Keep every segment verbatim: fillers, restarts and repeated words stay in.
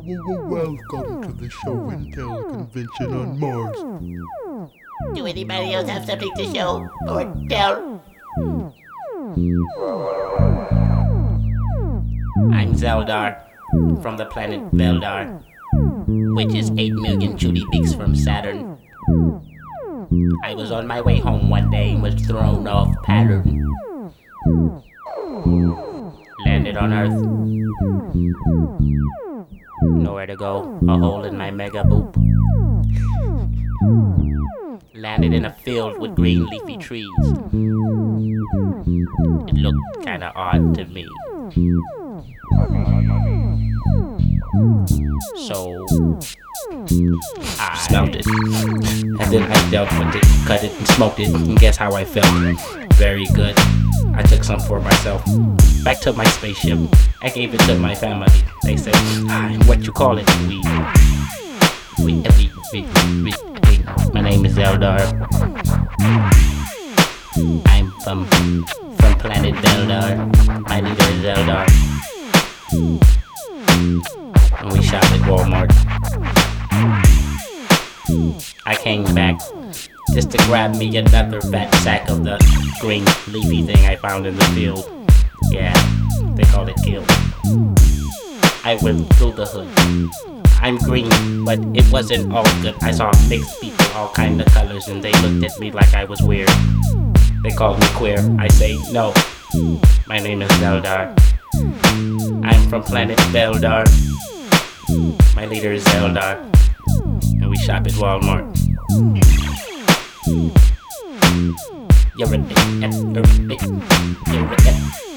Welcome to the Show and Tell convention on Mars. Do anybody else have something to show or tell? I'm Zeldar, from the planet Veldar, which is eight million Judy Beaks from Saturn. I was on my way home one day and was thrown off pattern. Landed on Earth. Nowhere to go, a hole in my mega boop. Landed in a field with green leafy trees. It looked kinda odd to me. So I smelt it, and then I dealt with it, cut it and smoked it, and guess how I felt? Very good. I took some for myself. Back to my spaceship. I gave it to my family. They said, ah, what you call it? We, we, we, we, we, we. My name is Zeldar. I'm from, from planet Veldar. My leader is Zeldar. And we shop at Walmart. I came back just to grab me another fat sack of the green leafy thing I found in the field. Yeah, they call it kill. I went through the hood. I'm green, but it wasn't all good. I saw mixed people, all kind of colors, and they looked at me like I was weird. They called me queer. I say no. My name is Zeldar. I'm from planet Veldar. My leader is Zeldar, and we shop at Walmart. You're a dick, you're a dick, you're a dick.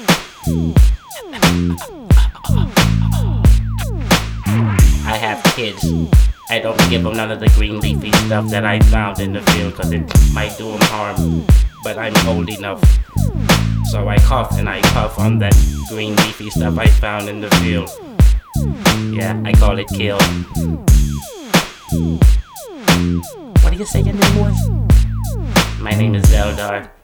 I have kids. I don't give them none of the green leafy stuff that I found in the field, cause it might do them harm. But I'm old enough, so I cough and I puff on that green leafy stuff I found in the field. Yeah, I call it kill. What do you say your name was? My name is Zeldar.